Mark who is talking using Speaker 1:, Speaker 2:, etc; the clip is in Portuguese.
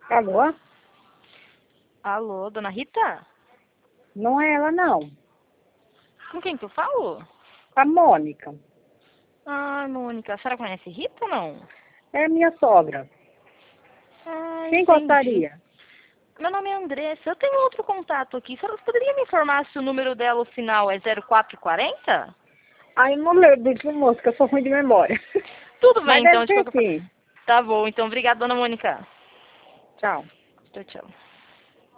Speaker 1: Alô?
Speaker 2: Alô, dona Rita?
Speaker 1: Não é ela, não.
Speaker 2: Com quem que eu falo?
Speaker 1: A Mônica.
Speaker 2: Ai, Mônica, a senhora conhece Rita ou não?
Speaker 1: É minha sogra.
Speaker 2: Ah,
Speaker 1: Quem
Speaker 2: entendi.
Speaker 1: gostaria?
Speaker 2: Meu nome é Andressa. Eu tenho outro contato aqui. A senhora poderia me informar se o número dela, o final, é 0440?
Speaker 1: Ah, eu não lembro disso, moço, que eu sou ruim de memória.
Speaker 2: Tudo
Speaker 1: Mas
Speaker 2: bem, então,
Speaker 1: deve
Speaker 2: de
Speaker 1: ser
Speaker 2: qualquer forma.
Speaker 1: sim.
Speaker 2: Tá bom, então. Obrigada, dona Mônica.
Speaker 1: Tchau.
Speaker 2: Tchau, tchau.